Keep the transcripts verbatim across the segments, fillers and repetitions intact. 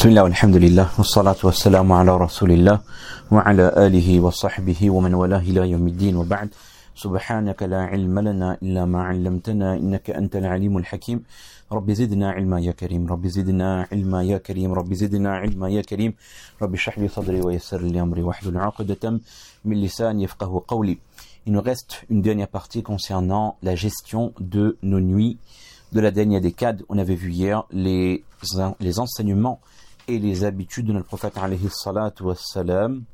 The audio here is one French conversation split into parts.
بسم الله والحمد لله والصلاة والسلام على رسول الله وعلى آله وصحبه ومن والاه إلى يوم الدين وبعد سبحانك لا علم لنا إلا ما علمتنا إنك أنت العليم الحكيم رب زدنا علما يا كريم رب زدنا علما يا كريم رب زدنا علما يا كريم رب اشرح لي صدري ويسر لي أمري واحلل عقدة من لساني يفقهوا قولي. Il nous reste une dernière partie concernant la gestion de nos nuits de la dernière décade. On avait vu hier les, les enseignements et les habitudes de notre prophète alayhi salatu wassalam.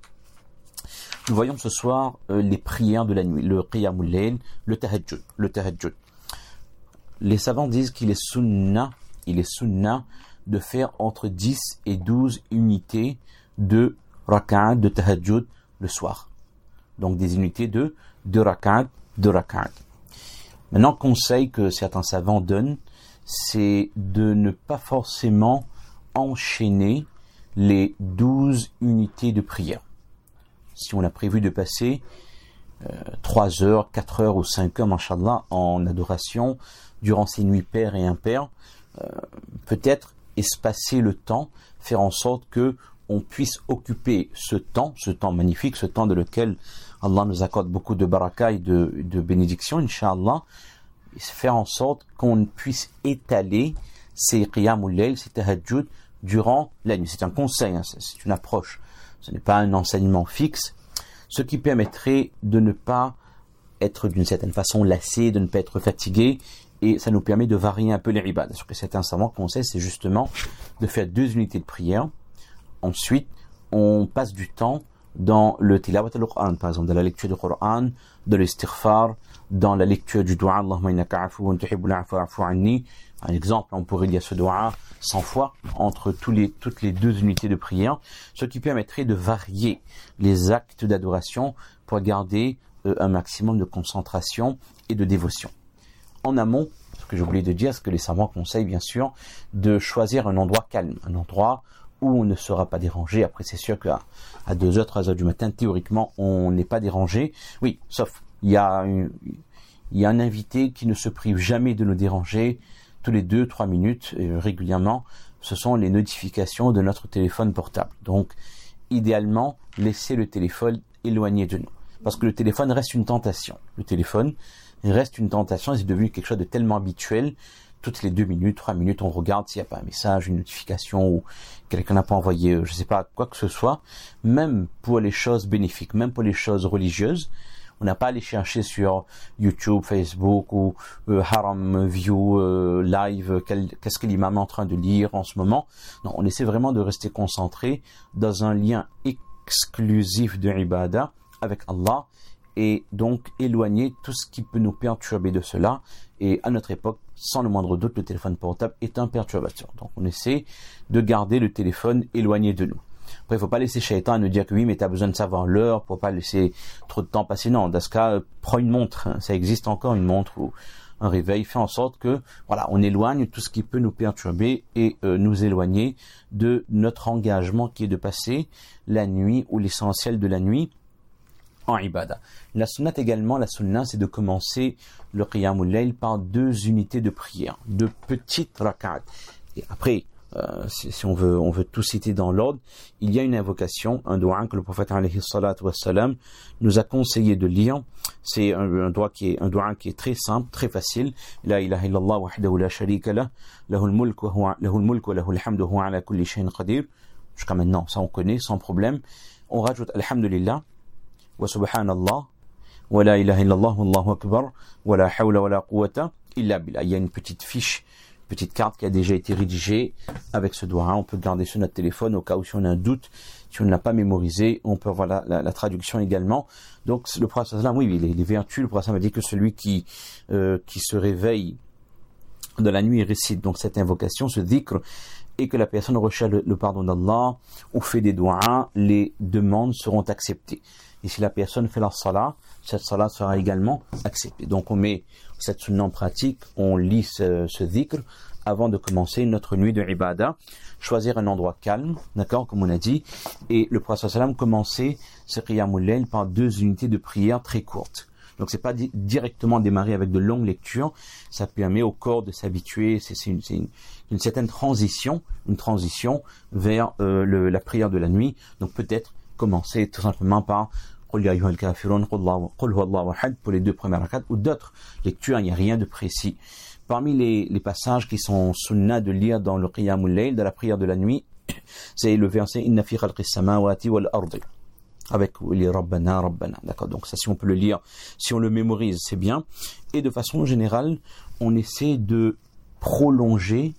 Nous voyons ce soir euh, les prières de la nuit, le qiyamul layl, le tahajjud, le tahajjud. Les savants disent qu'il est sunnah, il est sunnah de faire entre dix et douze unités de rak'at, de tahajjud le soir. Donc des unités de deux rak'at, deux rak'at. Maintenant, conseil que certains savants donnent, c'est de ne pas forcément enchaîner les douze unités de prière. Si on a prévu de passer euh, trois heures, quatre heures ou cinq heures, mashallah, en adoration, durant ces nuits paires et impaires, euh, peut-être espacer le temps, faire en sorte que on puisse occuper ce temps, ce temps magnifique, ce temps de lequel Allah nous accorde beaucoup de baraka et de, de bénédictions, Inch'Allah, et faire en sorte qu'on puisse étaler ces qiyamul layl, ces tahajjud, durant la nuit. C'est un conseil, hein, c'est une approche. Ce n'est pas un enseignement fixe, ce qui permettrait de ne pas être d'une certaine façon lassé, de ne pas être fatigué, et ça nous permet de varier un peu les ibadah. Ce que certains savants conseillent, c'est justement de faire deux unités de prière. Ensuite, on passe du temps dans le tilawat al-Qur'an, par exemple, dans la lecture du Qur'an, de l'istighfar, dans la lecture du dua, Allahumma innaka afuwun tuhibbul afwa fa'fu anni. Un exemple, on pourrait lire ce dua cent fois entre tous les, toutes les deux unités de prière, ce qui permettrait de varier les actes d'adoration pour garder euh, un maximum de concentration et de dévotion. En amont, ce que j'ai oublié de dire, c'est que les savants conseillent bien sûr de choisir un endroit calme, un endroit où on ne sera pas dérangé. Après, c'est sûr qu'à à deux heures, trois heures du matin, théoriquement, on n'est pas dérangé. Oui, sauf, il y a une, il y a un invité qui ne se prive jamais de nous déranger tous les deux, trois minutes, euh, régulièrement. Ce sont les notifications de notre téléphone portable. Donc, idéalement, laissez le téléphone éloigné de nous. Parce que le téléphone reste une tentation. Le téléphone reste une tentation, c'est devenu quelque chose de tellement habituel. Toutes les deux minutes, trois minutes, on regarde s'il n'y a pas un message, une notification ou quelqu'un n'a pas envoyé, je ne sais pas, quoi que ce soit. Même pour les choses bénéfiques, même pour les choses religieuses, on n'a pas à aller chercher sur YouTube, Facebook ou euh, Haram View, euh, Live, quel, qu'est-ce que l'imam est en train de lire en ce moment. Non, on essaie vraiment de rester concentré dans un lien exclusif de ibadah avec Allah et donc éloigner tout ce qui peut nous perturber de cela. Et à notre époque, sans le moindre doute, le téléphone portable est un perturbateur. Donc on essaie de garder le téléphone éloigné de nous. Après, il ne faut pas laisser Shaitan nous dire que oui, mais tu as besoin de savoir l'heure pour pas laisser trop de temps passer. Non, dans ce cas, euh, prends une montre. Hein. Ça existe encore, une montre ou un réveil. Fait en sorte que, voilà, on éloigne tout ce qui peut nous perturber et euh, nous éloigner de notre engagement qui est de passer la nuit ou l'essentiel de la nuit en ibadah. La sunnat également, la sunnah, c'est de commencer le qiyamul layl par deux unités de prière, de petites rak'at. Et après, Euh, si, si on veut, on veut tout citer dans l'ordre, il y a une invocation, un doua que le prophète alayhi salatu wassalam nous a conseillé de lire. C'est un, un doua qui est, un doua qui est très simple, très facile. La ilaha illallah wahdahu la sharika lah, lahul mulk wa huwa, lahul mulk wa lahul hamdu wa huwa ala kulli shay'in qadir. Jusqu'à maintenant, ça on connaît, sans problème. On rajoute alhamdulillah, wa subhanallah, wa la ilaha illallah, wallahu akbar, wa la hawla wa la quwwata illa billah. Il y a une petite fiche, petite carte qui a déjà été rédigée avec ce doigt. On peut garder sur notre téléphone au cas où si on a un doute, si on ne l'a pas mémorisé, on peut voir la, la, la traduction également. Donc le prophète sallam, oui, les, les vertus, le prophète m'a dit que celui qui euh, qui se réveille de la nuit et récite donc cette invocation, ce dhikr, et que la personne recherche le, le pardon d'Allah ou fait des doigts, les demandes seront acceptées. Et si la personne fait la salat, cette salat sera également acceptée. Donc on met cette sunna en pratique, on lit ce, ce dhikr avant de commencer notre nuit de ibadah. Choisir un endroit calme, d'accord, comme on a dit. Et le prophète sallam commençait ce qiyamul layl par deux unités de prière très courtes. Donc c'est pas di- directement démarrer avec de longues lectures, ça permet au corps de s'habituer, c'est, c'est, une, c'est une, une certaine transition, une transition vers euh, le, la prière de la nuit. Donc peut-être commencer tout simplement par Qul ya ayyuhal kafirun, Qul huwallahu ahad pour les deux premières rakats, ou d'autres lectures, il n'y a rien de précis. Parmi les, les passages qui sont sunnah de lire dans le qiyamul layl, de la prière de la nuit, c'est le verset Inna fi khalqis samawati wal ardi, avec les Rabbana, Rabbana. D'accord. Donc ça, si on peut le lire, si on le mémorise, c'est bien. Et de façon générale, on essaie de prolonger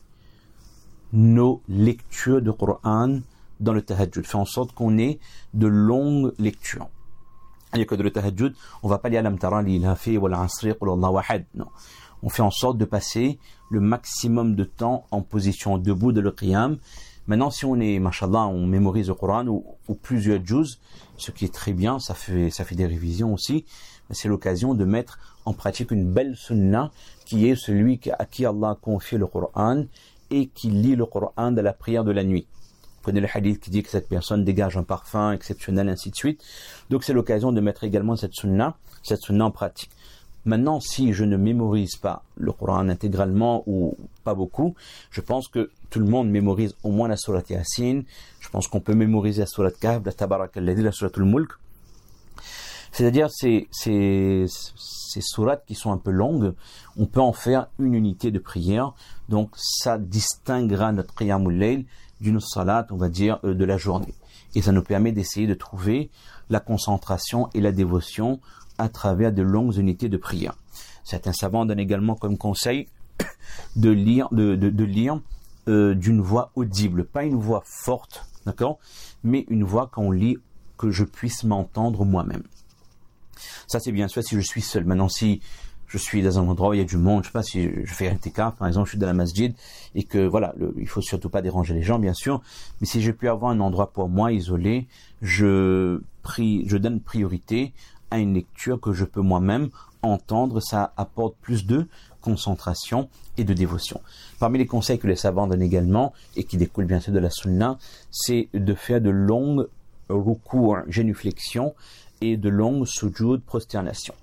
nos lectures de Coran dans le tahajjud. Faire en sorte qu'on ait de longues lectures. C'est-à-dire que dans le tahajjud, on va pas lire Alam tara li ilafi wal asri qul huwallahu ahad. Non. On fait en sorte de passer le maximum de temps en position debout de le qiyam. Maintenant, si on est, mashallah, on mémorise le Coran ou, ou plusieurs juz, ce qui est très bien, ça fait, ça fait des révisions aussi, c'est l'occasion de mettre en pratique une belle sunnah qui est celui à qui Allah a confié le Coran et qui lit le Coran de la prière de la nuit. Vous prenez le hadith qui dit que cette personne dégage un parfum exceptionnel, ainsi de suite. Donc c'est l'occasion de mettre également cette sunnah, cette sunnah en pratique. Maintenant, si je ne mémorise pas le Coran intégralement ou pas beaucoup, je pense que tout le monde mémorise au moins la sourate Yasin. Je pense qu'on peut mémoriser la sourate Kahf, la Tabarak al-Ladhi, la sourate al-Mulk. C'est-à-dire ces, ces, ces sourates qui sont un peu longues, on peut en faire une unité de prière. Donc ça distinguera notre qiyamul layl d'une salat, on va dire, euh, de la journée. Et ça nous permet d'essayer de trouver la concentration et la dévotion à travers de longues unités de prière. Certains savants donnent également comme conseil de lire, de, de, de lire euh, d'une voix audible, pas une voix forte, d'accord, mais une voix qu'on lit que je puisse m'entendre moi-même. Ça c'est bien sûr si je suis seul. Maintenant si je suis dans un endroit où il y a du monde, je sais pas si je fais un T K, par exemple, je suis dans la masjid et que voilà, le, il faut surtout pas déranger les gens, bien sûr. Mais si j'ai pu avoir un endroit pour moi isolé, je prie, je donne priorité à une lecture que je peux moi-même entendre. Ça apporte plus de concentration et de dévotion. Parmi les conseils que les savants donnent également et qui découlent bien sûr de la sunna, c'est de faire de longues ruku', génuflexions et de longues sujoud, prosternations.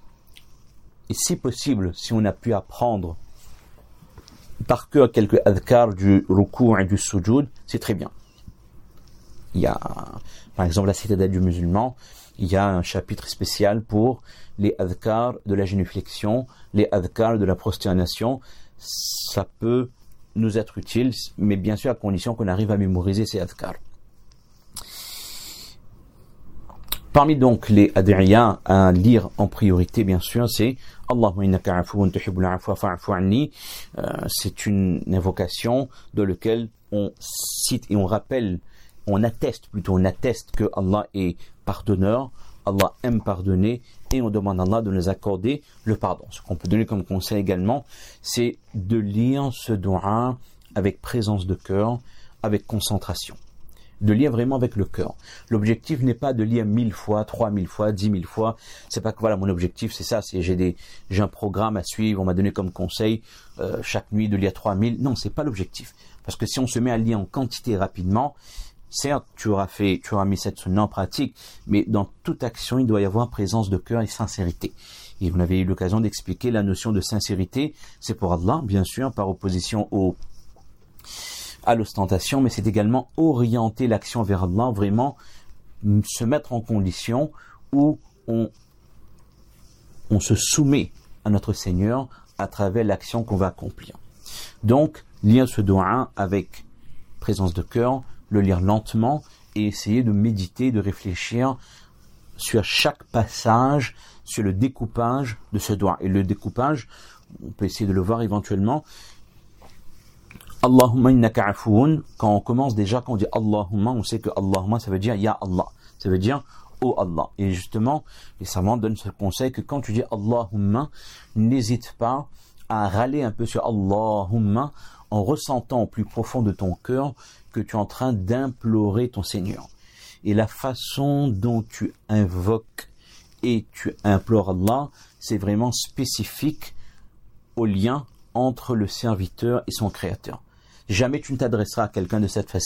Et si possible, si on a pu apprendre par cœur quelques adhkar du ruku' et du sujoud, c'est très bien. Il y a, par exemple, la citadelle du musulman, il y a un chapitre spécial pour les adhkar de la génuflexion, les adhkar de la prosternation. Ça peut nous être utile, mais bien sûr à condition qu'on arrive à mémoriser ces adhkar. Parmi donc les ad'iyas à lire en priorité, bien sûr, c'est Allahumma innaka afuwun tuhibbul afwa fa'fu anni. C'est une invocation dans laquelle on cite et on rappelle, on atteste plutôt, on atteste que Allah est pardonneur, Allah aime pardonner et on demande à Allah de nous accorder le pardon. Ce qu'on peut donner comme conseil également, c'est de lire ce doua avec présence de cœur, avec concentration. De lire vraiment avec le cœur. L'objectif n'est pas de lire mille fois, trois mille fois, dix mille fois. C'est pas que voilà, mon objectif c'est ça, c'est j'ai des, j'ai un programme à suivre, on m'a donné comme conseil, euh, chaque nuit de lire trois mille. Non, c'est pas l'objectif. Parce que si on se met à lire en quantité rapidement, certes, tu auras fait, tu auras mis cette sunna en pratique, mais dans toute action, il doit y avoir présence de cœur et sincérité. Et vous avez eu l'occasion d'expliquer la notion de sincérité, c'est pour Allah, bien sûr, par opposition au à l'ostentation, mais c'est également orienter l'action vers Allah, vraiment se mettre en condition où on, on se soumet à notre Seigneur à travers l'action qu'on va accomplir. Donc, lire ce doua avec présence de cœur, le lire lentement et essayer de méditer, de réfléchir sur chaque passage, sur le découpage de ce doua. Et le découpage, on peut essayer de le voir éventuellement. Allahumma innaka afuun, quand on commence déjà, quand on dit Allahumma, on sait que Allahumma, ça veut dire Ya Allah. Ça veut dire Oh Allah. Et justement, les savants donnent ce conseil que quand tu dis Allahumma, n'hésite pas à râler un peu sur Allahumma en ressentant au plus profond de ton cœur que tu es en train d'implorer ton Seigneur. Et la façon dont tu invoques et tu implores Allah, c'est vraiment spécifique au lien entre le serviteur et son créateur. Jamais tu ne t'adresseras à quelqu'un de cette façon.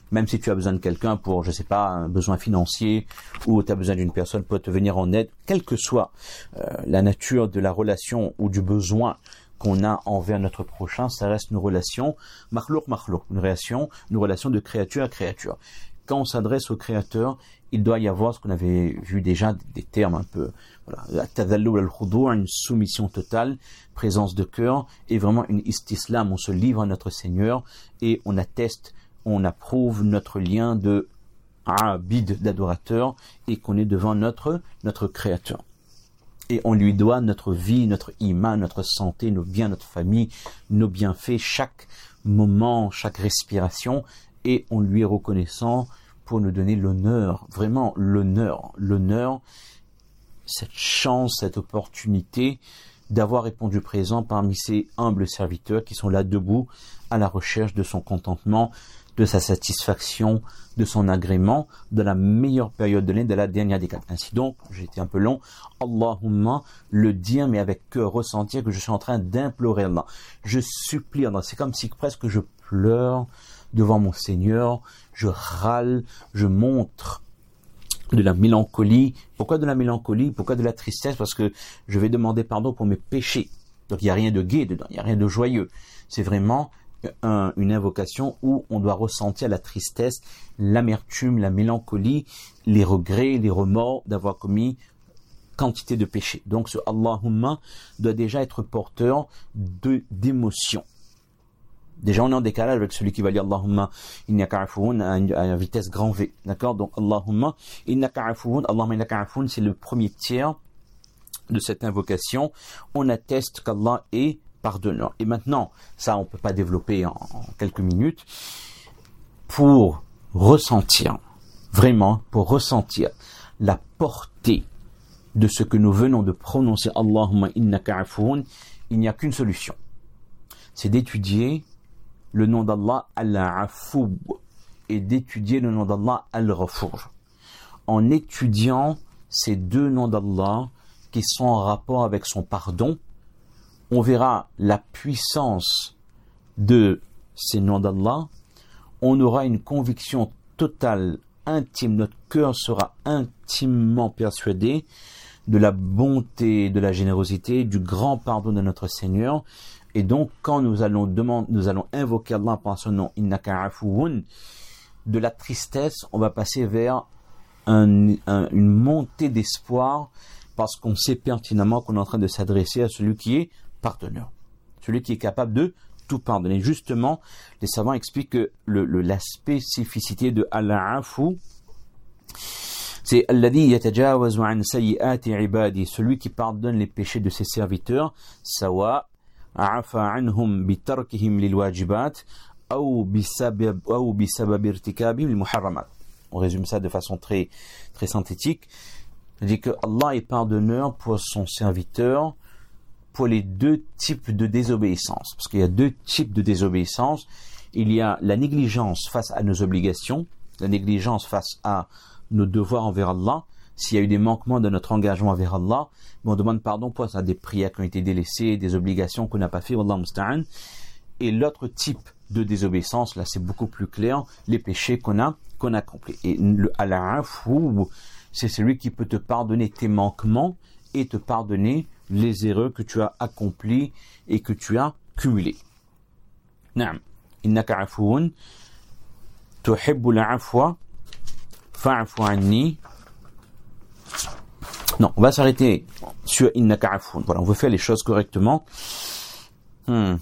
même si tu as besoin de quelqu'un pour, je sais pas, un besoin financier, ou tu as besoin d'une personne pour te venir en aide, quelle que soit euh, la nature de la relation ou du besoin qu'on a envers notre prochain, ça reste une relation makhlouk makhlouk, une relation, une relation de créature à créature. Quand on s'adresse au créateur, il doit y avoir ce qu'on avait vu déjà, des termes un peu, voilà, tadallul al-khudu', une soumission totale, présence de cœur, et vraiment une istislam, on se livre à notre Seigneur, et on atteste, on approuve notre lien de abid, d'adorateur, et qu'on est devant notre, notre créateur. Et on lui doit notre vie, notre iman, notre santé, nos biens, notre famille, nos bienfaits, chaque moment, chaque respiration, et on lui est reconnaissant pour nous donner l'honneur, vraiment l'honneur, l'honneur, cette chance, cette opportunité d'avoir répondu présent parmi ces humbles serviteurs qui sont là debout à la recherche de son contentement, de sa satisfaction, de son agrément, de la meilleure période de l'année, de la dernière décade. Ainsi donc, j'ai été un peu long, Allahumma, le dire, mais avec cœur, ressentir que je suis en train d'implorer Allah. Je supplie Allah, c'est comme si presque je pleure devant mon Seigneur, je râle, je montre de la mélancolie. Pourquoi de la mélancolie? Pourquoi de la tristesse? Parce que je vais demander pardon pour mes péchés. Donc il n'y a rien de gai dedans, il n'y a rien de joyeux. C'est vraiment un, une invocation où on doit ressentir la tristesse, l'amertume, la mélancolie, les regrets, les remords d'avoir commis quantité de péchés. Donc ce Allahumma doit déjà être porteur de d'émotions. Déjà, on est en décalage avec celui qui va dire Allahumma innaka afoun à une vitesse grand V. D'accord? Donc, Allahumma innaka afoun, Allahumma innaka afoun, c'est le premier tiers de cette invocation. On atteste qu'Allah est pardonneur. Et maintenant, ça, on peut pas développer en, en quelques minutes. Pour ressentir, vraiment, pour ressentir la portée de ce que nous venons de prononcer Allahumma innaka afoun, il n'y a qu'une solution. C'est d'étudier le nom d'Allah Al-Afoub et d'étudier le nom d'Allah Al-Ghafour. En étudiant ces deux noms d'Allah qui sont en rapport avec son pardon, on verra la puissance de ces noms d'Allah, on aura une conviction totale, intime, notre cœur sera intimement persuadé de la bonté, de la générosité, du grand pardon de notre Seigneur. Et donc, quand nous allons demander, nous allons invoquer Allah par son nom, innaka afoun, de la tristesse, on va passer vers un, un, une montée d'espoir, parce qu'on sait pertinemment qu'on est en train de s'adresser à celui qui est pardonneur, celui qui est capable de tout pardonner. Justement, les savants expliquent que le, le, la spécificité de Al-Afou, c'est alladhi yatajawazu an sayyiati ibadi, celui qui pardonne les péchés de ses serviteurs, sawa عفى عنهم بتركهم للواجبات أو بسبب أو بسبب ارتكابهم للمحرمات. On résume ça de façon très très synthétique. C'est-à-dire que Allah est pardonneur pour son serviteur pour les deux types de désobéissance. Parce qu'il y a deux types de désobéissance. Il y a la négligence face à nos obligations, la négligence face à nos devoirs envers Allah. S'il y a eu des manquements de notre engagement envers Allah, on demande pardon pour ça, des prières qui ont été délaissées, des obligations qu'on n'a pas fait, Wallah musta'an. Et l'autre type de désobéissance, là c'est beaucoup plus clair, les péchés qu'on a, qu'on a accomplis. Et le al-afou, c'est celui qui peut te pardonner tes manquements et te pardonner les erreurs que tu as accomplies et que tu as cumulées. Naam, innaka afoun, tuhibbul afwa, fa'afu anni. Non, on va s'arrêter sur innaka afoun. Voilà, on veut faire les choses correctement. Hmm.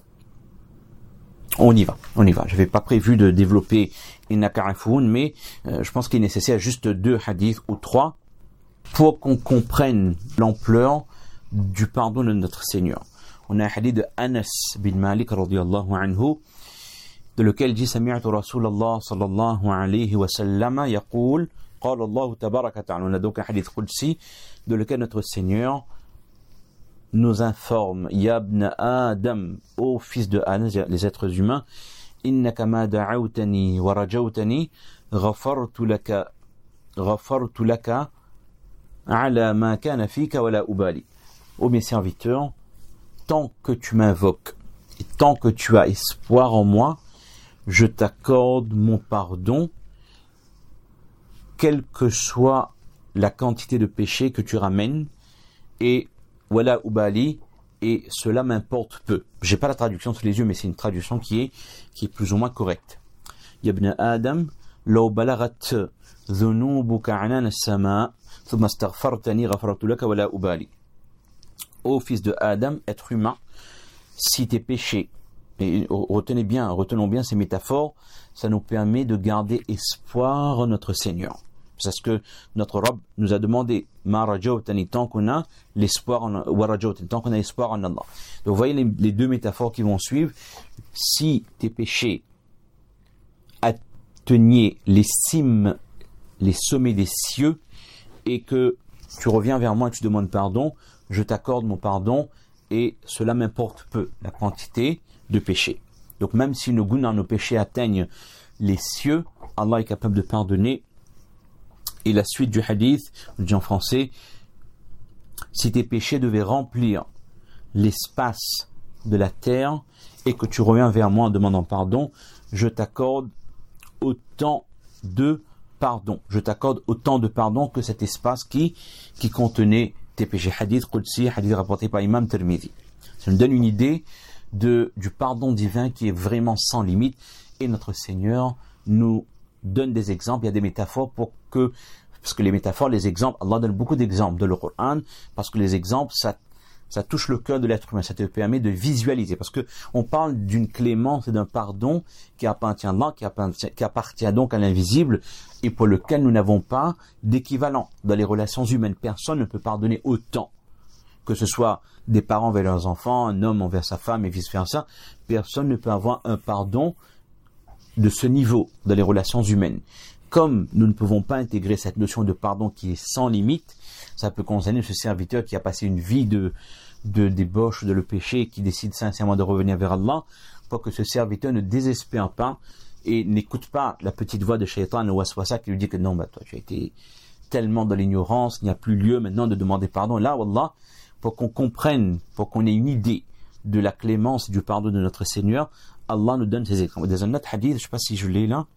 On y va, on y va. Je n'avais pas prévu de développer innaka afoun, mais euh, je pense qu'il est nécessaire juste deux hadiths ou trois pour qu'on comprenne l'ampleur du pardon de notre Seigneur. On a un hadith de Anas bin Malik radiyallahu anhu, de lequel dit Sami'tu Rasulallah sallallahu alayhi wa sallam yaqul قال الله تبارك وتعالى. On a donc un hadith qudsi de lequel notre Seigneur nous informe Ya ibn Adam, ô fils de Adam, les êtres humains, innaka ma da'awtani wa rajawtani ghafartu laka ghafartu laka ala ma kana fika wa la ubali. Ô mes serviteurs, tant que tu m'invoques et tant que tu as espoir en moi, je t'accorde mon pardon, quelle que soit la quantité de péché que tu ramènes, et wala ubali, et cela m'importe peu. J'ai pas la traduction sous les yeux, mais c'est une traduction qui est, qui est plus ou moins correcte. Yabna Adam, law balagat dhunubuka anan as-sama, thumma astaghfartani ghafartu laka wala ubali. Ô fils de Adam, être humain, si tes péchés, et retenez bien, retenons bien ces métaphores, ça nous permet de garder espoir en notre Seigneur. C'est ce que notre Rabb nous a demandé. Ma rajawtani, tant qu'on a l'espoir en, wa rajawtani, tant qu'on a l'espoir en Allah. Donc vous voyez les, les deux métaphores qui vont suivre. Si tes péchés atteignaient les cimes, les sommets des cieux, et que tu reviens vers moi et tu demandes pardon, je t'accorde mon pardon, et cela m'importe peu, la quantité de péchés. Donc même si nos goûts, nos péchés atteignent les cieux, Allah est capable de pardonner. Et la suite du hadith, on dit en français, si tes péchés devaient remplir l'espace de la terre et que tu reviens vers moi en demandant pardon, je t'accorde autant de pardon. Je t'accorde autant de pardon que cet espace qui, qui contenait tes péchés. Hadith Qudsi, hadith rapporté par Imam Tirmidhi. Ça nous donne une idée de, du pardon divin qui est vraiment sans limite. Et notre Seigneur nous donne des exemples, il y a des métaphores pour que, parce que les métaphores, les exemples, Allah donne beaucoup d'exemples de le Coran, parce que les exemples, ça, ça touche le cœur de l'être humain, ça te permet de visualiser, parce que on parle d'une clémence et d'un pardon qui appartient à Allah, qui appartient, qui appartient donc à l'invisible, et pour lequel nous n'avons pas d'équivalent. Dans les relations humaines, personne ne peut pardonner autant, que ce soit des parents envers leurs enfants, un homme envers sa femme et vice versa, personne ne peut avoir un pardon de ce niveau dans les relations humaines. Comme nous ne pouvons pas intégrer cette notion de pardon qui est sans limite, ça peut concerner ce serviteur qui a passé une vie de, de débauche, de le péché, et qui décide sincèrement de revenir vers Allah, pour que ce serviteur ne désespère pas et n'écoute pas la petite voix de Shaitan ou Waswasa qui lui dit que non, bah toi tu as été tellement dans l'ignorance, il n'y a plus lieu maintenant de demander pardon. Là, Wallah, pour qu'on comprenne, pour qu'on ait une idée de la clémence et du pardon de notre Seigneur, Allah nous donne ces exemples. Dans un autre hadith, je ne sais pas si je l'ai là.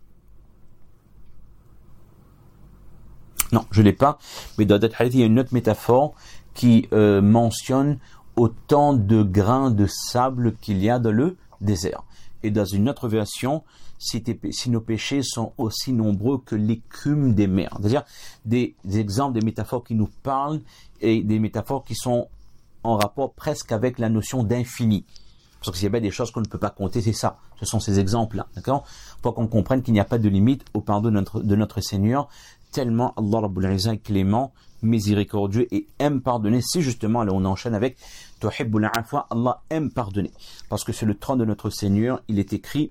Non, je ne l'ai pas. Mais dans d'autres hadiths, il y a une autre métaphore qui euh, mentionne autant de grains de sable qu'il y a dans le désert. Et dans une autre version, si, tes, si nos péchés sont aussi nombreux que l'écume des mers. C'est-à-dire des, des exemples, des métaphores qui nous parlent et des métaphores qui sont en rapport presque avec la notion d'infini. Parce que s'il y a des choses qu'on ne peut pas compter, c'est ça. Ce sont ces exemples-là, d'accord? Pour qu'on comprenne qu'il n'y a pas de limite au pardon de notre, de notre Seigneur, tellement Allah Rabbul Izzah est clément, miséricordieux et aime pardonner. C'est justement là où on enchaîne avec Tuhibbul Afwa, Allah aime pardonner. Parce que c'est le trône de notre Seigneur, il est écrit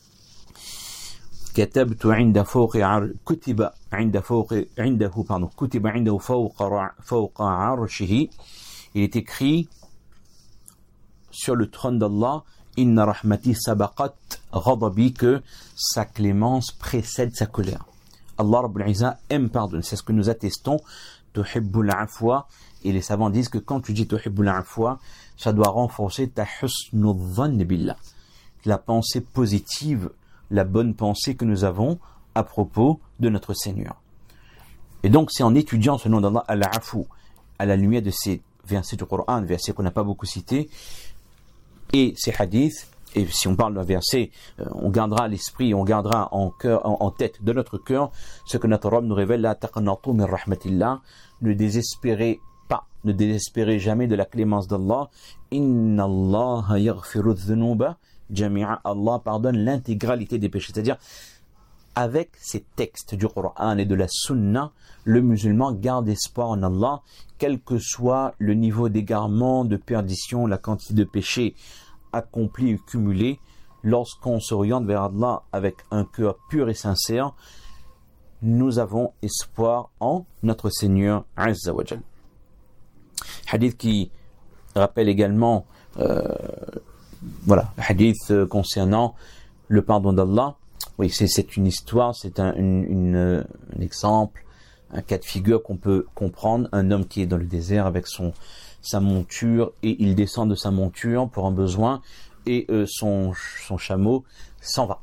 كتبت عند فوق كتب عند فوق عنده pardon كتب عنده فوق فوق عرشه. Il est écrit sur le trône d'Allah, Inna rahmati sabaqat ghadabi, que sa clémence précède sa colère. Allah Rabbul Izzah aime pardonner. C'est ce que nous attestons. Tuhibbul afwa. Et les savants disent que quand tu dis Tuhibbul afwa, ça doit renforcer ta husnul dhann billah. La pensée positive, la bonne pensée que nous avons à propos de notre Seigneur. Et donc, c'est en étudiant ce nom d'Allah, Al-Afu, à la lumière de ces versets du Coran, versets qu'on n'a pas beaucoup cités, et ces hadiths, et si on parle d'un verset, on gardera à l'esprit, on gardera en cœur, en, en tête de notre cœur, ce que notre Rabb nous révèle, la taqnatu min rahmatillah, ne désespérez pas, ne désespérez jamais de la clémence d'Allah. Inna Allah yaghfiru dhunuba jami'a. Allah pardonne l'intégralité des péchés. C'est-à-dire, avec ces textes du Coran et de la Sunna, le musulman garde espoir en Allah, quel que soit le niveau d'égarement, de perdition, la quantité de péchés accomplis et cumulés. Lorsqu'on s'oriente vers Allah avec un cœur pur et sincère, nous avons espoir en notre Seigneur Azza wa Jal. Hadith qui rappelle également euh, voilà, hadith concernant le pardon d'Allah. Oui, c'est, c'est une histoire, c'est un, une, une, un exemple, un cas de figure qu'on peut comprendre. Un homme qui est dans le désert avec son, sa monture, et il descend de sa monture pour un besoin, et euh, son, son chameau s'en va.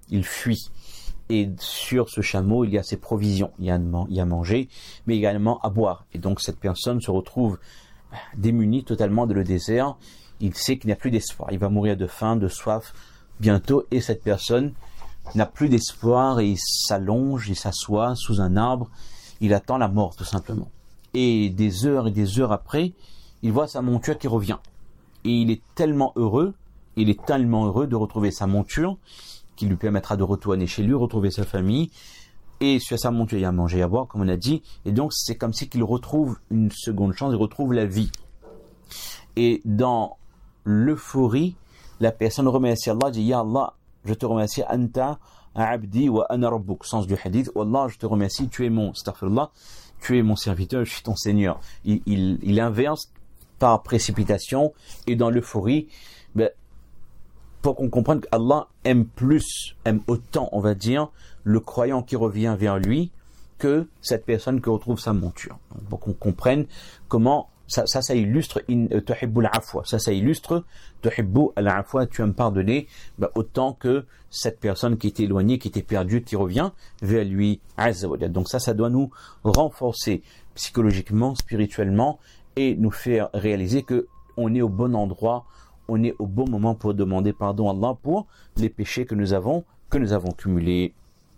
il fuit. Et sur ce chameau, il y a ses provisions, il y a, il y a à manger, mais également à boire. Et donc cette personne se retrouve démunie totalement dans le désert. Il sait qu'il n'y a plus d'espoir. Il va mourir de faim, de soif bientôt. Et cette personne n'a plus d'espoir et il s'allonge, il s'assoit sous un arbre. Il attend la mort tout simplement. Et des heures et des heures après, il voit sa monture qui revient. Et il est tellement heureux, il est tellement heureux de retrouver sa monture qui lui permettra de retourner chez lui, retrouver sa famille. Et sur sa monture, il y a à manger et à boire, comme on a dit. Et donc, c'est comme si qu'il retrouve une seconde chance, il retrouve la vie. Et dans l'euphorie, la personne remercie Allah, dit « Ya Allah, je te remercie, Anta abdi wa ana rabbuk » sens du hadith. « Oh Allah, je te remercie, tu es mon, astaghfirullah, tu es mon serviteur, je suis ton Seigneur. » Il, il, il inverse par précipitation et dans l'euphorie, ben, pour qu'on comprenne qu'Allah aime plus, aime autant, on va dire, le croyant qui revient vers lui que cette personne qui retrouve sa monture. Donc, pour qu'on comprenne comment ça, ça, ça illustre in tuhibbu al-afwa. Ça, ça illustre tuhibbu al-afwa, tu aimes pardonner, ben, autant que cette personne qui était éloignée, qui était perdue, qui revient vers lui. Azza wa Jalla. Donc ça, ça doit nous renforcer psychologiquement, spirituellement, et nous faire réaliser que on est au bon endroit, on est au bon moment pour demander pardon à Allah pour les péchés que nous avons, que nous avons cumulés.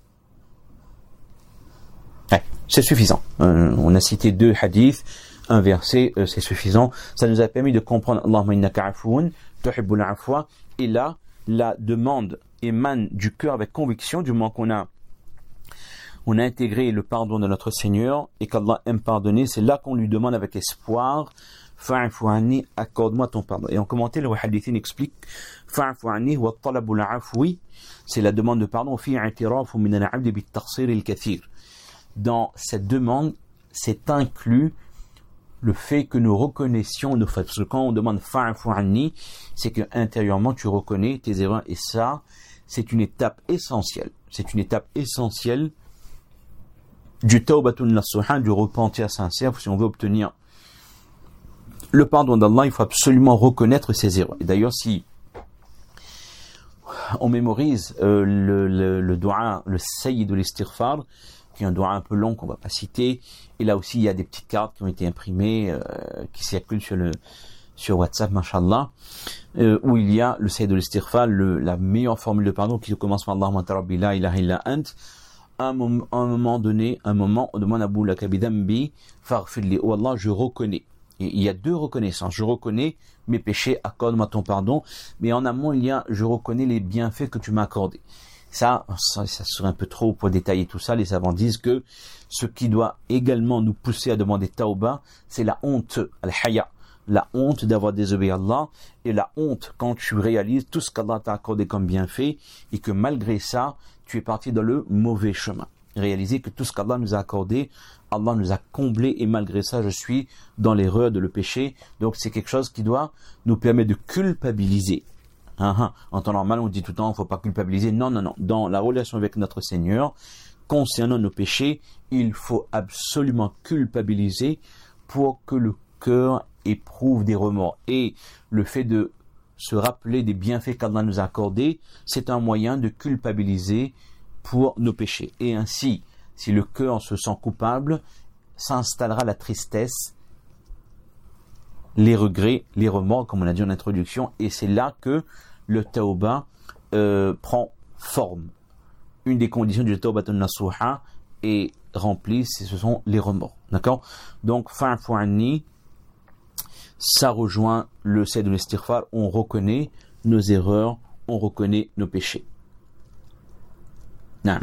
Ouais, c'est suffisant. Euh, on a cité deux hadiths, un verset, euh, c'est suffisant. Ça nous a permis de comprendre Allahumma innaka afoun, tuhibbul afwa. Et là, la demande émane du cœur avec conviction, du moment qu'on a on a intégré le pardon de notre Seigneur et qu'Allah aime pardonner, c'est là qu'on lui demande avec espoir fa'fu anni, accorde-moi ton pardon. Et en commentaire, le hadithin explique fa'fu anni wa talabul afwi, c'est la demande de pardon fi i'tirafu min al-'abd bit-taqsir al-kathir. Dans cette demande, c'est inclus le fait que nous reconnaissions nos fautes. Parce que quand on demande fa'fu anni, c'est que intérieurement tu reconnais tes erreurs et ça, c'est une étape essentielle. C'est une étape essentielle du tawbatun nasuha, du repentir sincère. Si on veut obtenir le pardon d'Allah, il faut absolument reconnaître ses erreurs. Et d'ailleurs, si on mémorise euh, le, le, le dua, le sayyid ou l'istighfar, qui est un dua un peu long qu'on va pas citer, et là aussi il y a des petites cartes qui ont été imprimées, euh, qui circulent sur le sur WhatsApp, mashallah, euh, où il y a le sayyid ou l'istighfar, le, la meilleure formule de pardon qui commence par Allahumma anta rabbi la ilaha illa ant. À un moment, un moment donné, un moment, on demande à Abu Lakabidambi, farfirli, oh Allah, je reconnais. Et il y a deux reconnaissances. Je reconnais mes péchés, accorde-moi ton pardon. Mais en amont, il y a, je reconnais les bienfaits que tu m'as accordés. Ça, ça, ça serait un peu trop pour détailler tout ça. Les savants disent que ce qui doit également nous pousser à demander tauba, c'est la honte, al-haya. La honte d'avoir désobéi à Allah et la honte quand tu réalises tout ce qu'Allah t'a accordé comme bienfait et que malgré ça, tu es parti dans le mauvais chemin. Réaliser que tout ce qu'Allah nous a accordé, Allah nous a comblé et malgré ça, je suis dans l'erreur de le péché. Donc c'est quelque chose qui doit nous permettre de culpabiliser. Hein, hein. En temps normal, on dit tout le temps, il ne faut pas culpabiliser. Non, non, non. Dans la relation avec notre Seigneur, concernant nos péchés, il faut absolument culpabiliser pour que le cœur éprouve des remords. Et le fait de se rappeler des bienfaits qu'Allah nous a accordés, c'est un moyen de culpabiliser pour nos péchés. Et ainsi, si le cœur se sent coupable, s'installera la tristesse, les regrets, les remords, comme on a dit en introduction, et c'est là que le tauba euh, prend forme. Une des conditions du taubatun nasuha est remplie, ce sont les remords. D'accord? Donc, fa'fu anni, ça rejoint le sayyid de l'istighfar, on reconnaît nos erreurs, on reconnaît nos péchés. Non.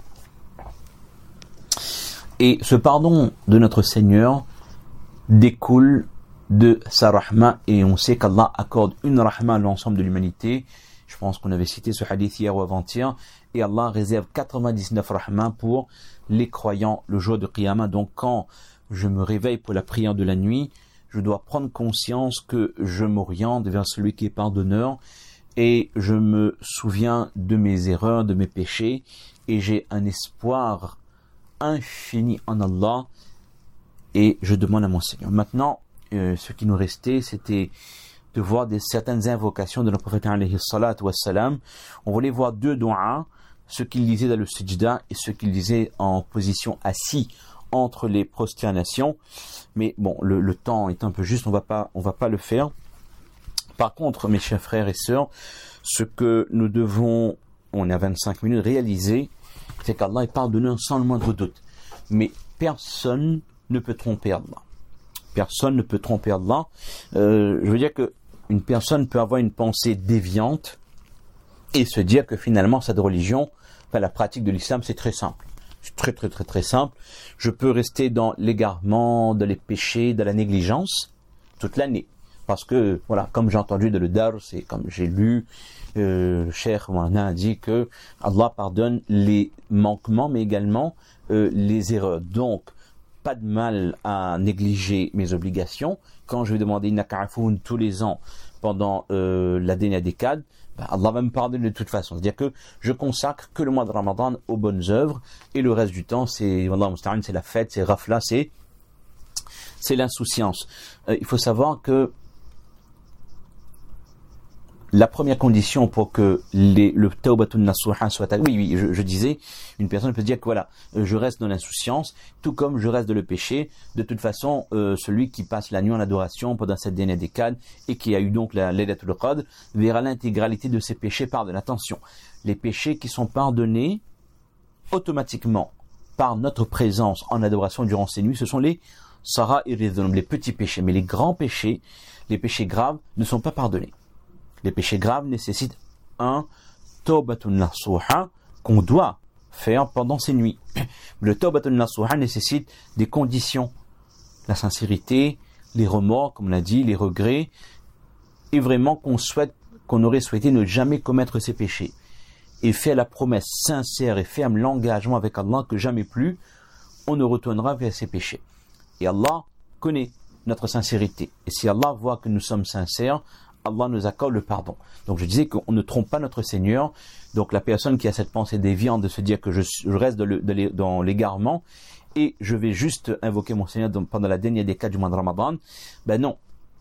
Et ce pardon de notre Seigneur découle de sa rahma, et on sait qu'Allah accorde une rahma à l'ensemble de l'humanité. Je pense qu'on avait cité ce hadith hier ou avant-hier, et Allah réserve quatre-vingt-dix-neuf rahmas pour les croyants le jour de Qiyamah. Donc quand je me réveille pour la prière de la nuit, je dois prendre conscience que je m'oriente vers celui qui est pardonneur et je me souviens de mes erreurs, de mes péchés, et j'ai un espoir infini en Allah et je demande à mon Seigneur. Maintenant, euh, ce qui nous restait, c'était de voir des, certaines invocations de notre prophète alayhi salatu wassalam. On voulait voir deux doigts. ce qu'il disait dans le sujda et ce qu'il disait en position assis entre les prosternations. Mais bon, le, le temps est un peu juste, on va pas, on va pas le faire. Par contre, mes chers frères et sœurs, ce que nous devons, on est à vingt-cinq minutes, réaliser, c'est qu'Allah est pardonneur sans le moindre doute. Mais personne ne peut tromper Allah. Personne ne peut tromper Allah. Euh, je veux dire que une personne peut avoir une pensée déviante et se dire que finalement cette religion, enfin la pratique de l'islam, c'est très simple. C'est très très très très simple. Je peux rester dans l'égarement, dans les péchés, dans la négligence toute l'année. Parce que, voilà, comme j'ai entendu de le dar, c'est comme j'ai lu, euh, le cheikh Moana a dit que Allah pardonne les manquements, mais également euh, les erreurs. Donc, pas de mal à négliger mes obligations. Quand je vais demander une naka'afoun tous les ans pendant euh, la dernière décade, ben Allah va me pardonner de toute façon. C'est-à-dire que je consacre que le mois de Ramadan aux bonnes œuvres et le reste du temps, c'est c'est la fête, c'est rafla, c'est c'est l'insouciance. Euh, il faut savoir que la première condition pour que les, le tawbatun nasuha soit... Oui, oui, je, je disais, une personne peut dire que voilà, je reste dans l'insouciance, tout comme je reste dans le péché. De toute façon, euh, celui qui passe la nuit en adoration pendant cette dernière décade et qui a eu donc la Laylatul Qadr verra l'intégralité de ses péchés pardonnés. Attention, les péchés qui sont pardonnés automatiquement par notre présence en adoration durant ces nuits, ce sont les sara iridhunum, les petits péchés. Mais les grands péchés, les péchés graves, ne sont pas pardonnés. Les péchés graves nécessitent un tawbatun nasuha qu'on doit faire pendant ces nuits. Le tawbatun nasuha nécessite des conditions. La sincérité, les remords, comme on l'a dit, les regrets, et vraiment qu'on souhaite, qu'on aurait souhaité ne jamais commettre ces péchés. Et faire la promesse sincère et ferme, l'engagement avec Allah que jamais plus on ne retournera vers ces péchés. Et Allah connaît notre sincérité. Et si Allah voit que nous sommes sincères, Allah nous accorde le pardon. Donc je disais qu'on ne trompe pas notre Seigneur. Donc la personne qui a cette pensée déviante de se dire que je, je reste de le, de dans l'égarement et je vais juste invoquer mon Seigneur pendant la dernière décade du mois de Ramadan, ben non.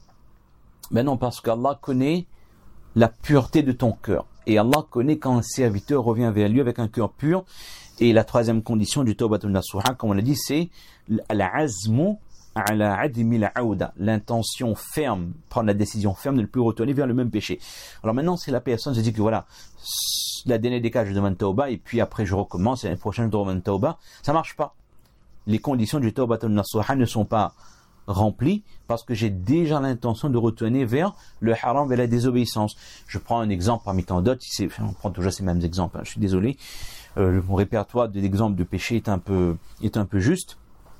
Ben non, parce qu'Allah connaît la pureté de ton cœur. Et Allah connaît quand un serviteur revient vers lui avec un cœur pur. Et la troisième condition du tawbatun nasuha, comme on l'a dit, c'est al-azmu ala admi al-aouda, l'intention ferme, prendre la décision ferme de ne plus retourner vers le même péché. Alors maintenant, si la personne se dit que voilà, la dernière décade je demande tauba et puis après je recommence et l'année prochaine je demande tauba, ça marche pas. Les conditions du tawbatun nasuha ne sont pas remplies parce que j'ai déjà l'intention de retourner vers le haram, vers la désobéissance. Je prends un exemple parmi tant d'autres, on prend toujours ces mêmes exemples, hein, je suis désolé, euh, mon répertoire d'exemples de péché est un peu, est un peu juste.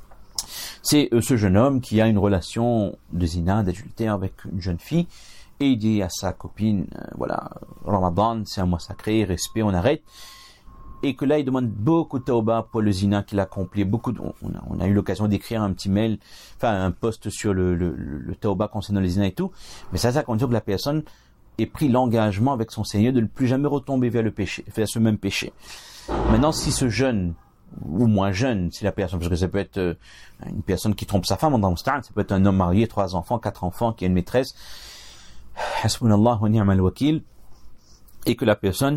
C'est euh, ce jeune homme qui a une relation de zina, d'adultère avec une jeune fille, et il dit à sa copine, euh, voilà, Ramadan, c'est un mois sacré, respect, on arrête. Et que là, il demande beaucoup de tauba pour le zina qu'il a accompli. Beaucoup de, on, a, on a eu l'occasion d'écrire un petit mail, enfin un post sur le, le, le tauba concernant le zina et tout. Mais c'est ça qu'on dit que la personne ait pris l'engagement avec son Seigneur de ne plus jamais retomber vers le péché, vers ce même péché. Maintenant, si ce jeune ou moins jeune, si la personne, parce que ça peut être euh, une personne qui trompe sa femme, dans ça peut être un homme marié, trois enfants, quatre enfants, qui a une maîtresse, hasbunallah wa ni'mal wakil, et que la personne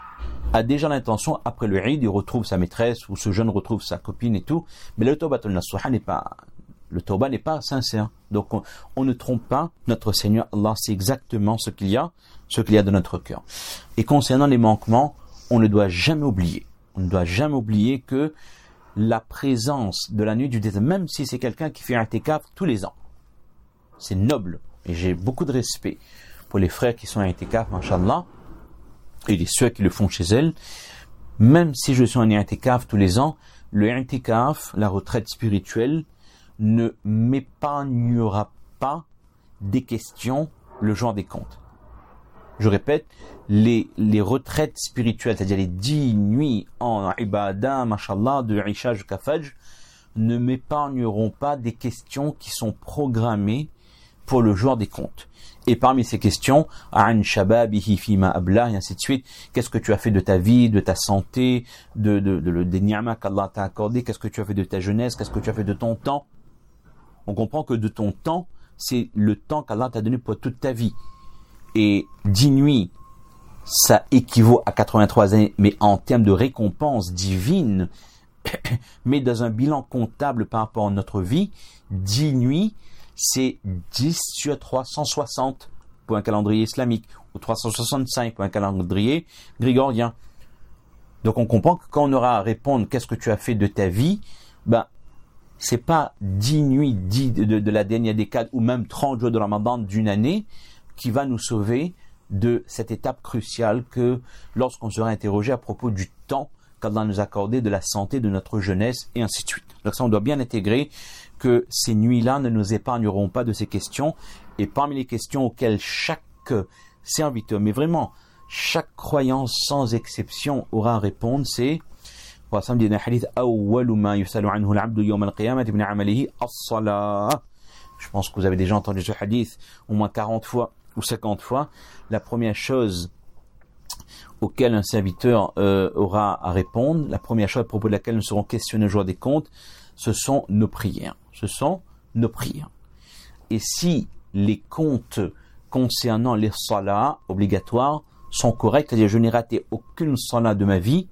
a déjà l'intention, après le Eid, il retrouve sa maîtresse, ou ce jeune retrouve sa copine et tout, mais le tawbatun nasuha n'est pas, le tawba n'est pas sincère. Donc on, on ne trompe pas notre Seigneur Allah, c'est exactement ce qu'il y a, ce qu'il y a dans notre cœur. Et concernant les manquements, on ne doit jamais oublier. On ne doit jamais oublier que la présence de la nuit du désert, même si c'est quelqu'un qui fait un i'tikaf tous les ans, c'est noble. Et j'ai beaucoup de respect pour les frères qui sont en i'tikaf, mashallah, et les sœurs qui le font chez elles. Même si je suis en i'tikaf tous les ans, le i'tikaf, la retraite spirituelle, ne m'épargnera pas des questions le jour des comptes. Je répète, les, les retraites spirituelles, c'est-à-dire les dix nuits en ibadah, mashallah, de Isha jusqu'à Fajr, ne m'épargneront pas des questions qui sont programmées pour le jour des comptes. Et parmi ces questions, An shababihi fima abla, et ainsi de suite, qu'est-ce que tu as fait de ta vie, de ta santé, de, de, de, de des ni'mas qu'Allah t'a accordé, qu'est-ce que tu as fait de ta jeunesse, qu'est-ce que tu as fait de ton temps. On comprend que de ton temps, c'est le temps qu'Allah t'a donné pour toute ta vie. Et dix nuits ça équivaut à quatre-vingt-trois années, mais en termes de récompense divine, mais dans un bilan comptable par rapport à notre vie, dix nuits, c'est dix sur trois cent soixante pour un calendrier islamique, ou trois cent soixante-cinq pour un calendrier grégorien. Donc on comprend que quand on aura à répondre qu'est-ce que tu as fait de ta vie, ben, c'est pas dix nuits dix de, de, de la dernière décade ou même trente jours de Ramadan d'une année qui va nous sauver de cette étape cruciale que lorsqu'on sera interrogé à propos du temps qu'Allah nous a accordé, de la santé, de notre jeunesse et ainsi de suite. Donc ça, on doit bien intégrer que ces nuits-là ne nous épargneront pas de ces questions, et parmi les questions auxquelles chaque serviteur, mais vraiment chaque croyance sans exception aura à répondre, c'est par exemple dit dans le hadith awwalu ma yusalu anhu al-'abdu yawm al-qiyamah min 'amalihi as-salah. Je pense que vous avez déjà entendu ce hadith au moins quarante fois ou cinquante fois. La première chose auquel un serviteur euh, aura à répondre, la première chose à propos de laquelle nous serons questionnés au jour des comptes, ce sont nos prières. Ce sont nos prières. Et si les comptes concernant les salahs obligatoires sont corrects, c'est-à-dire je n'ai raté aucune salah de ma vie,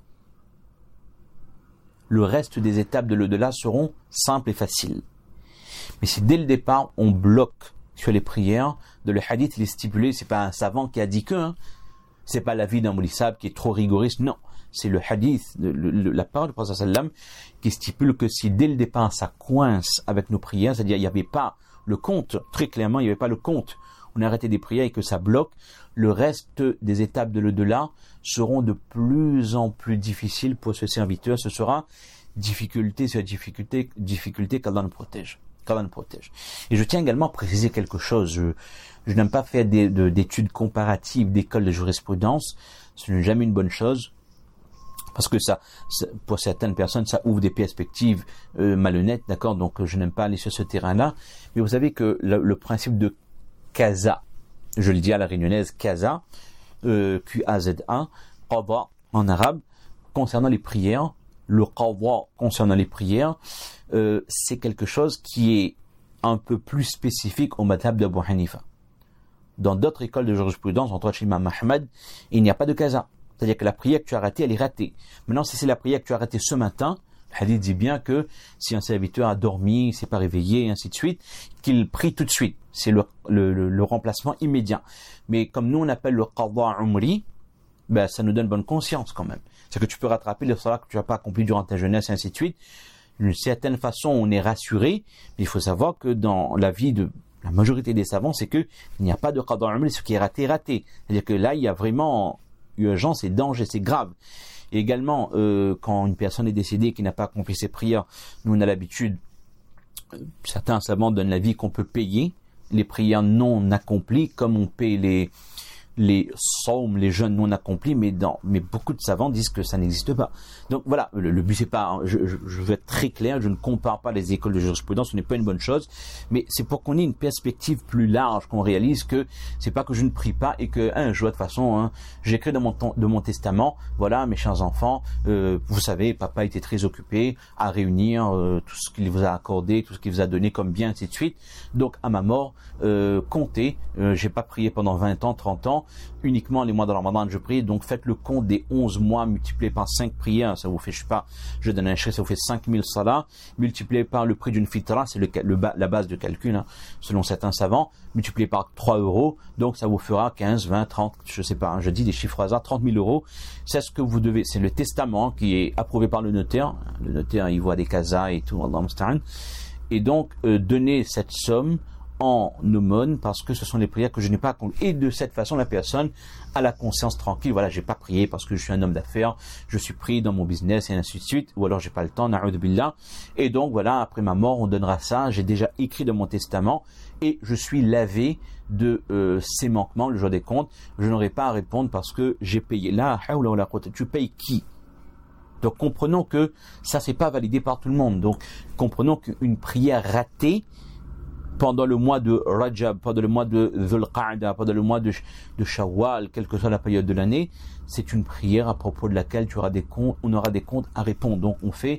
le reste des étapes de l'au-delà seront simples et faciles. Mais si dès le départ on bloque sur les prières, de le hadith il est stipulé, c'est pas un savant qui a dit que, hein, c'est pas l'avis d'un moulissab qui est trop rigoriste, non. C'est le hadith, le, le, la parole du prophète sallam qui stipule que si dès le départ ça coince avec nos prières, c'est-à-dire il n'y avait pas le compte, très clairement il n'y avait pas le compte, on a arrêté des prières et que ça bloque, le reste des étapes de l'au-delà seront de plus en plus difficiles pour ce serviteur. Ce sera difficulté sur difficulté, difficulté qu'Allah nous protège. Qu'Allah nous protège. Et je tiens également à préciser quelque chose. Je, je n'aime pas faire des, de, d'études comparatives d'écoles de jurisprudence. Ce n'est jamais une bonne chose. Parce que ça, ça, pour certaines personnes, ça ouvre des perspectives euh, malhonnêtes, d'accord. Donc, je n'aime pas aller sur ce terrain-là. Mais vous savez que le, le principe de Qaza, je le dis à la réunionnaise, Qaza, euh, Q A Z A, Qada en arabe, concernant les prières, le Qada concernant les prières, euh, c'est quelque chose qui est un peu plus spécifique au madhab d'Abu Hanifa. Dans d'autres écoles de jurisprudence, entre autres chez Imam Ahmad, il n'y a pas de Qaza. C'est-à-dire que la prière que tu as ratée, elle est ratée. Maintenant, si c'est la prière que tu as ratée ce matin, le hadith dit bien que si un serviteur a dormi, il s'est pas réveillé, et ainsi de suite, qu'il prie tout de suite. C'est le, le, le, le remplacement immédiat. Mais comme nous, on appelle le qada umri, ben, ça nous donne bonne conscience quand même. C'est que tu peux rattraper le salat que tu n'as pas accompli durant ta jeunesse, et ainsi de suite. D'une certaine façon, on est rassuré, mais il faut savoir que dans la vie de la majorité des savants, c'est que il n'y a pas de qada umri, ce qui est raté, raté. C'est-à-dire que là, il y a vraiment urgence et danger, c'est grave. Et également, euh, quand une personne est décédée et qui n'a pas accompli ses prières, nous on a l'habitude, euh, certains savants donnent l'avis qu'on peut payer les prières non accomplies, comme on paye les les saumes, les jeûnes non accomplis, mais dans, mais beaucoup de savants disent que ça n'existe pas. Donc voilà, le, le but c'est pas, je, je, je veux être très clair, je ne compare pas les écoles de jurisprudence, ce n'est pas une bonne chose, mais c'est pour qu'on ait une perspective plus large, qu'on réalise que c'est pas que je ne prie pas et que, un, je vois de toute façon, hein, j'écris dans mon, de mon testament, voilà, mes chers enfants, euh, vous savez, papa était très occupé à réunir euh, tout ce qu'il vous a accordé, tout ce qu'il vous a donné comme bien, ainsi de suite. Donc à ma mort, euh, comptez, euh, j'ai pas prié pendant vingt ans, trente ans, uniquement les mois de Ramadan je prie, donc faites le compte des onze mois multiplié par cinq prières, ça vous fait, je sais pas, je donne un chiffre, ça vous fait cinq mille salahs, multiplié par le prix d'une fitra, c'est le, le, la base de calcul, hein, selon certains savants, multiplié par trois euros, donc ça vous fera quinze, vingt, trente, je sais pas, hein, je dis des chiffres hasard, trente mille euros, c'est ce que vous devez, c'est le testament qui est approuvé par le notaire, le notaire il voit des casas et tout, Allah musta'an, et donc euh, donner cette somme en aumône parce que ce sont les prières que je n'ai pas accomplies. Et de cette façon, la personne a la conscience tranquille. Voilà, j'ai pas prié parce que je suis un homme d'affaires, je suis pris dans mon business et ainsi de suite, ou alors j'ai pas le temps, na'udhu billah. Et donc voilà, après ma mort, on donnera ça. J'ai déjà écrit dans mon testament et je suis lavé de euh, ces manquements le jour des comptes. Je n'aurai pas à répondre parce que j'ai payé. La hawla wa la quwwata. Tu payes qui? Donc comprenons que ça c'est pas validé par tout le monde. Donc comprenons qu'une prière ratée pendant le mois de Rajab, pendant le mois de Dhul Qa'da, pendant le mois de, de Shawwal, quelle que soit la période de l'année, c'est une prière à propos de laquelle tu auras des comptes, on aura des comptes à répondre. Donc on fait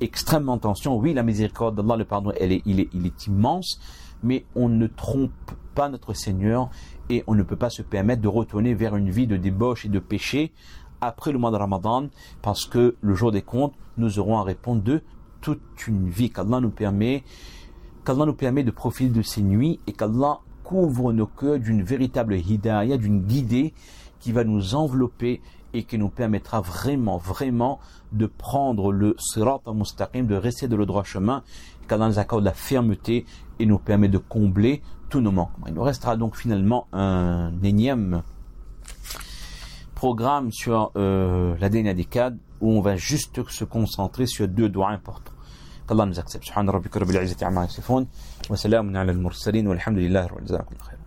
extrêmement attention. Oui, la miséricorde d'Allah, le pardon, elle est, il est, il est immense, mais on ne trompe pas notre Seigneur et on ne peut pas se permettre de retourner vers une vie de débauche et de péché après le mois de Ramadan, parce que le jour des comptes, nous aurons à répondre de toute une vie qu'Allah nous permet, qu'Allah nous permet de profiter de ces nuits et qu'Allah couvre nos cœurs d'une véritable hidayah, d'une guidée qui va nous envelopper et qui nous permettra vraiment, vraiment de prendre le sirat al-mustaqim, de rester de le droit chemin, qu'Allah nous accorde la fermeté et nous permet de combler tous nos manquements. Il nous restera donc finalement un énième programme sur euh, la dernière décade où on va juste se concentrer sur deux doigts importants. Qu'Allah nous accepte. Subhana rabbika rabbil izzati amma yasifun wa salamun ala al-mursalin walhamdulillahi rabbil alamin.